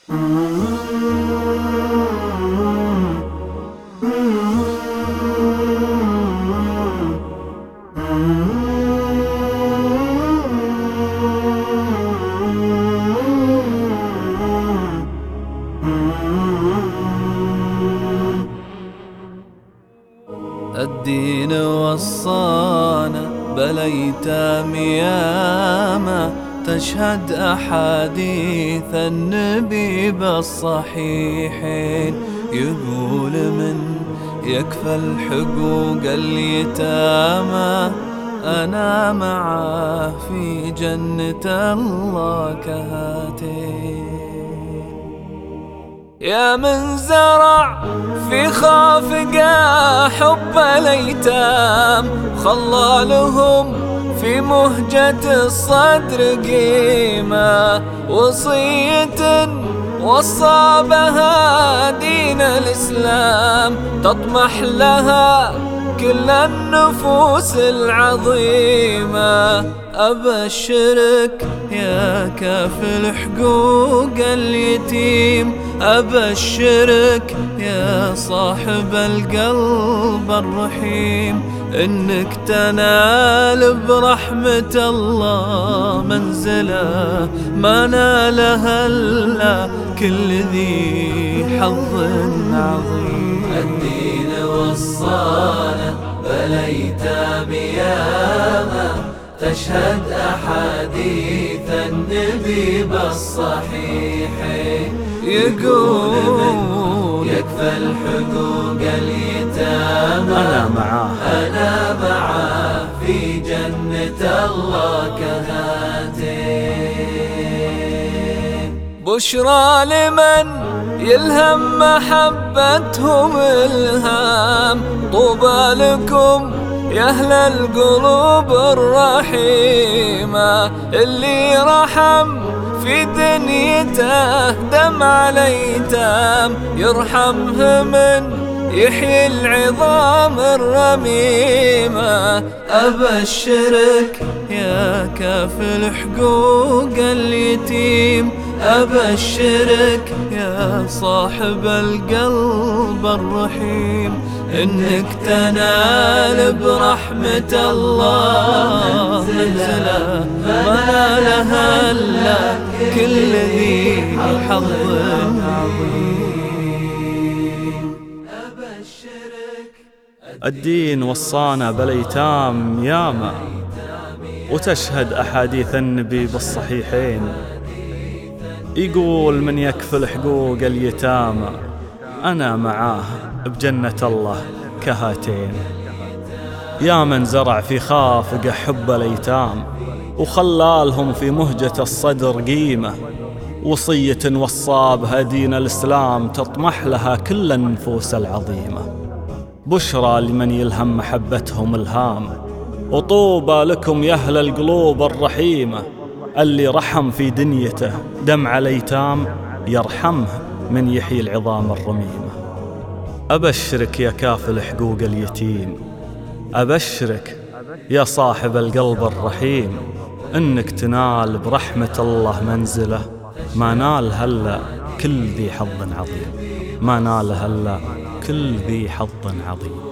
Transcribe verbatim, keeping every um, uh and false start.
الدين وصانا بليتام ياما تشهد أحاديث النبي بالصحيحين، يقول من يكفل حقوق اليتامى أنا معاه في جنة الله كهاتين. يا من زرع في خافقه حب الأيتام خلى لهم في مهجة الصدر قيمة، وصية وصى بها دين الإسلام تطمح لها كل النفوس العظيمة. أبشرك يا كافل حقوق اليتيم، أبشرك يا صاحب القلب الرحيم، إنك تنال برحمة الله منزلة ما نالها إلا كل ذي حظ عظيم. الدين وصانا بليتام ياما تشهد أحاديث النبي بالصحيحين، يقول يكفل حقوق اليتامى أنا معاه أنا معاه في جنة الله كهاتين. بشرى لمن يلهم محبتهم الهام، طوبى لكم يا أهل القلوب الرحيمة، اللي رحم في دنيته دمع الأيتام يرحمه من يحيي العظام الرميمة. أبشرك يا كافل حقوق اليتيم، أبشرك يا صاحب القلب الرحيم، إنك تنال برحمة الله منزلة ما نالها إلا كل ذي حظ عظيم. الدين وصانا بالأيتام ياما وتشهد أحاديث النبي بالصحيحين، يقول من يكفل حقوق اليتامى أنا معاه بجنة الله كهاتين. يا من زرع في خافقه حب الأيتام وخلالهم في مهجة الصدر قيمة، وصية وصى بها دين الإسلام تطمح لها كل النفوس العظيمة. بشرى لمن يلهم محبتهم الهام، وطوبى لكم يا أهل القلوب الرحيمة، اللي رحم في دنيته دمع الأيتام يرحمه من يحيي العظام الرميمة. أبشرك يا كافل حقوق اليتيم، أبشرك يا صاحب القلب الرحيم، إنك تنال برحمة الله منزلة ما نال هلا كل ذي حظ عظيم، ما نال هلا كل ذي حظ عظيم.